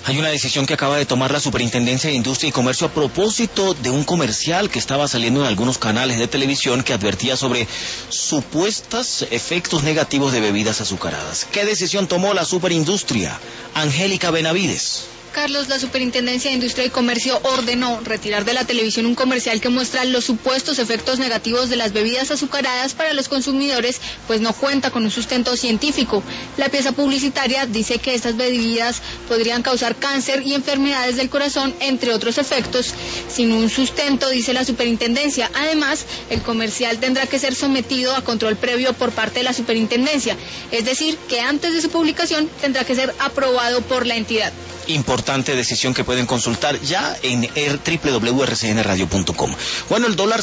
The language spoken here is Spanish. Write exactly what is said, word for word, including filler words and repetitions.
Hay una decisión que acaba de tomar la Superintendencia de Industria y Comercio a propósito de un comercial que estaba saliendo en algunos canales de televisión que advertía sobre supuestos efectos negativos de bebidas azucaradas. ¿Qué decisión tomó la Superindustria? Angélica Benavides. Carlos, la Superintendencia de Industria y Comercio ordenó retirar de la televisión un comercial que muestra los supuestos efectos negativos de las bebidas azucaradas para los consumidores, pues no cuenta con un sustento científico. La pieza publicitaria dice que estas bebidas podrían causar cáncer y enfermedades del corazón, entre otros efectos, sin un sustento, dice la Superintendencia. Además, el comercial tendrá que ser sometido a control previo por parte de la Superintendencia, es decir, que antes de su publicación tendrá que ser aprobado por la entidad. Importante decisión que pueden consultar ya en doble u doble u doble u punto r c n radio punto com. Bueno, el dólar